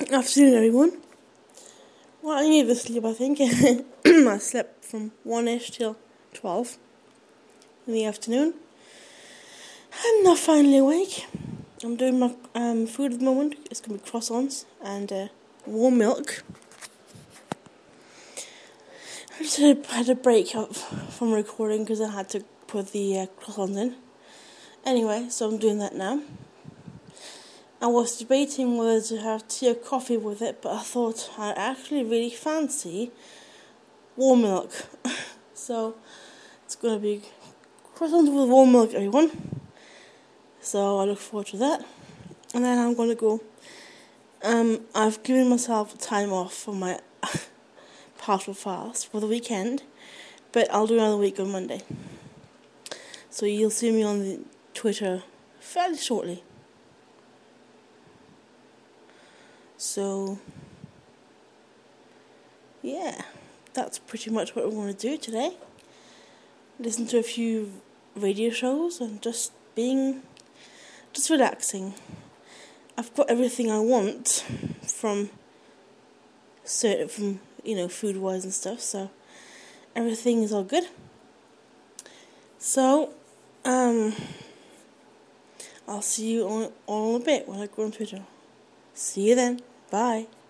Afternoon, everyone. Well, I need to sleep, I think. I slept from 1ish till 12 in the afternoon. I'm now finally awake. I'm doing my food at the moment. It's going to be croissants and warm milk. I just had a break up from recording because I had to put the croissants in. Anyway, so I'm doing that now. I was debating whether to have tea or coffee with it, but I thought I actually really fancy warm milk. So it's going to be croissants with warm milk, everyone. So I look forward to that. And then I'm going to go. I've given myself time off for my partial fast for the weekend, but I'll do another week on Monday. So you'll see me on the Twitter fairly shortly. So, yeah, that's pretty much what we're going to do today. Listen to a few radio shows and just relaxing. I've got everything I want from food-wise and stuff, so everything is all good. So, I'll see you all in a bit when I go on Twitter. See you then. Bye.